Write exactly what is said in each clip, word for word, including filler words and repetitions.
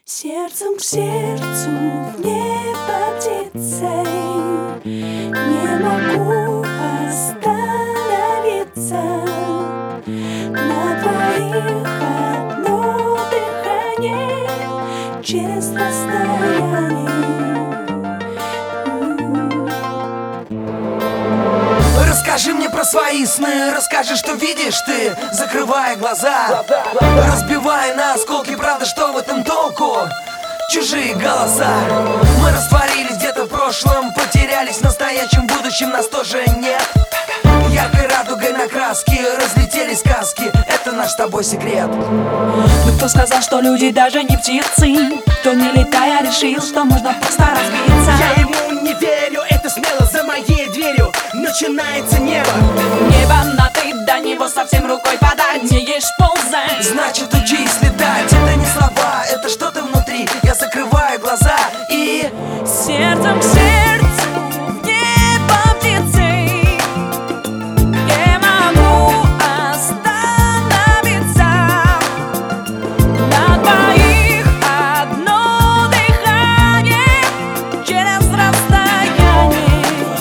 Сердцем к сердцу в небо птицей, не могу остановиться. На твоих одно дыхание через расстояние. Расскажи мне про свои сны, расскажи, что видишь ты, закрывая глаза, разбивая на осколки, правда, что в этом толку? Чужие голоса. Мы растворились где-то в прошлом, потерялись в настоящем, будущем нас тоже нет. Яркой радугой на краске разлетелись сказки, это наш с тобой секрет. Но кто сказал, что люди даже не птицы? Кто не летая решил, что можно просто разбиться? Я ему не верю, это смело за моей дверью начинается небо. Небо на ты, до него совсем рукой подать. Умеешь ползать, значит учись летать. Это не слова, это что-то внутри. Я закрываю глаза и сердцем к сердцу в небо птицей не могу остановиться. На двоих одно дыхание через расстояние.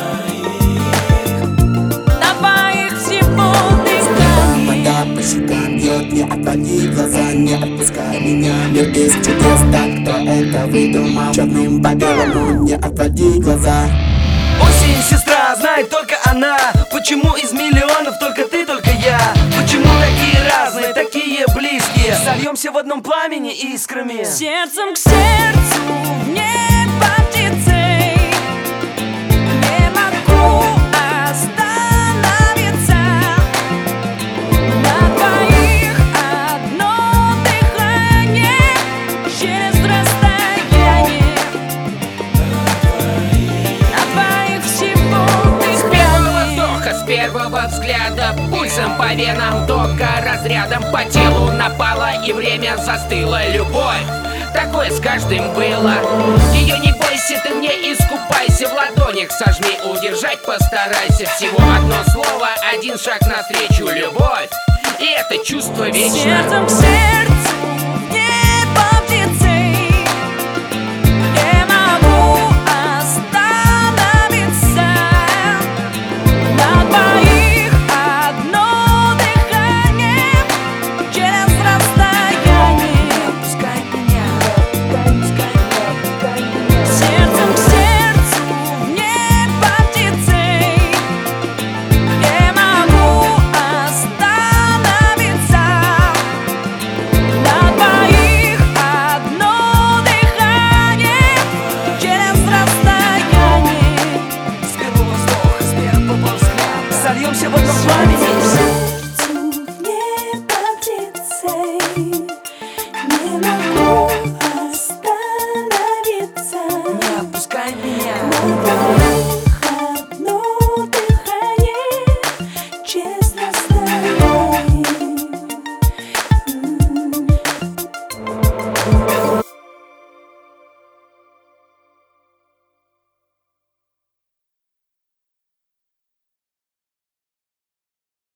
На двоих всего дыхание. Вода по щекам бьет, не отводи глаза, не отпускай меня. Мир без чудес, так кто это выдумал? Черным по белому, не отводи глаза. осень, сестра, знает только она. Почему из миллионов только ты, только я? Почему такие разные, такие близкие? Сольемся в одном пламени искрами. Сердцем к сердцу в небо птицей не могу остановиться. На двоих одно дыхание через расстояние. На двоих всего С первого дыхание. вздоха, с первого взгляда, пульсом по венам, тока разрядом по телу напала, и время застыло. Любовь, такое с каждым было. Ее не бойся, ты мне искупайся, в ладонях сожми, удержать постарайся. Всего одно слово, один шаг навстречу. Любовь, и это чувство вечно. Сердцем к сердцу в небо птицей не могу остановиться. На двоих одно дыхание через расстояние. Пускай меня, Сердцем к сердцу в небо птицей не могу остановиться. На двоих одно дыхание через расстояние. с первого вздоха, с первого взгляда. Сольемся в одном пламени. Сердцу в небо птицей не могу остановиться. Не отпускай меня. На двоих